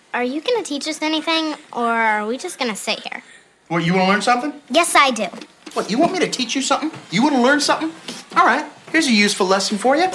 Are you gonna teach us anything, or are we just gonna sit here? What, you want to learn something? Yes, I do. What, you want me to teach you something? You want to learn something? All right, here's a useful lesson for you.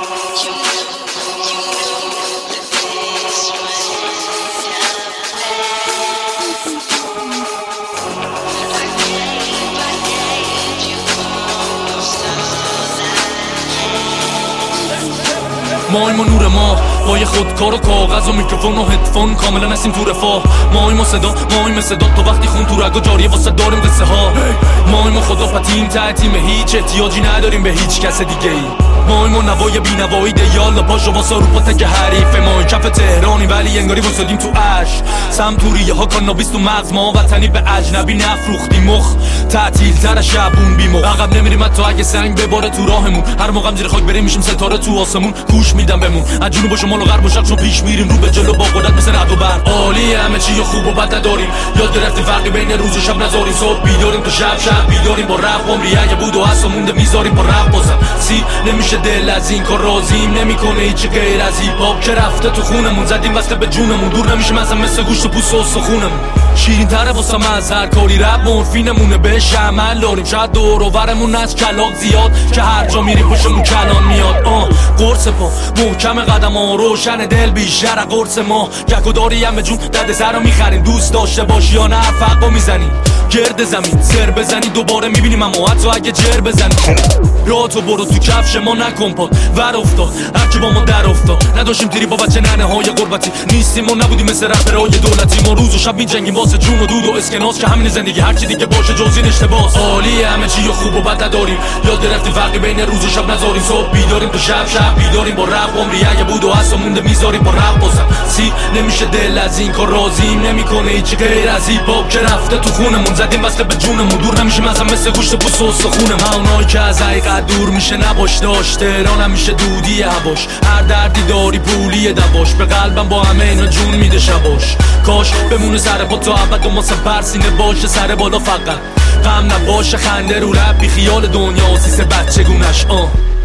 ماییم و نور ما با یه خودکار و کاغذ و میکروفون و هدفون کاملا هستیم تو رفاه. ماییم و صدا تو وقتی خون تو رگا جاریه واسه داریم قصه ها. ماییم و خدا پتیم تعتیم هیچ احتیاجی نداریم به هیچ کس دیگه ای. ماییم و نوای بی نوایی دیالا پاشو واسه رو پتک حریف ما. کف تهرانی ولی انگاری واسدیم تو اش سمتوریه ها کانابیس تو مغز ما وطنی به اجنبی نفروختیم مخ تعطیل تر شبون بیمو عقب نمیریم حتی اگه سنگ بباره تو راهمون. هر موقع زیر خاک بریم میشیم ستاره تو آسمون. گوش میدم بمون از جنوب و شمال و غرب و شرق چون پیش میریم رو به جلو با قدرت مثل رعد و برق. عالی همه چی خوب و بد نداریم یاد گرفتیم فرقی بین روز و شب نذاریم. صبح بیداریم تا شب بیداریم با رپ عمری اگه بود و هست و مونده میذاریم با رپ بازم سی نمیشه دل از این کار راضیم نمیکنه هیچ غیر از هیپ هاپ که رفته تو خونمون. زدیم وصله به جونمون دور نمیشیم اصلا مثل گوشت و پوست و استخونمون. شیرین تره واسه من از هر کاری رپ مورفینمونه بهش عمل داریم. شاید دور و برمون از کلاغ زیاد که هر جا میری پشتمون کلان میاد. قرص پا محکم قدم ها روشن دل بیشتر قرص ما. گک و داری هم به جون دد سر رو میخریم دوست داشته باشی یا نه فرقا میزنیم. گرد زمین سر بزنی دوباره میبینیم اما حتی اگه جر بزنی. راه تو برو تو کفش ما نکن پاد ور افتاد هرکی با ما در افتاد. نداشتیم تیری با بچه ننه های غربتی نیستیم و نبودیم مثل رپرهای دولتی. ما روز و شب میجنگیم واسه جون و دود و اسکناس که همین زندگی هرچی دیگه باشه جز این اشتباس. عالی همه چی خوب و بد نداریم یاد گرفتیم فرقی بین روز و شب نذاریم. صبح بیداریم تا شب بیداریم با رپ عمری اگه بود و هست و مونده میذاریم با رپ بازم سی نمیشه دل از این کار راضیم نمیکنه هیچ غیر از هیپ هاپ که رفته تو خونمون. زدیم وصله به جونمون دور نمیشیم اصلا مثل گوشت پوست و استخونمون. اونایی که از حقیقت دور میشه نباش داشت تهران همیشه دودی هواش. هر دردی داری پولی دواش به قلبم با همه اینا جون میده شباش. کاش بمونه سر پا تا ابد و ما سپر سینه باشه سر بالا فقط غم نباشه خنده رو لب بی خیال دنیا و سیس بچگونش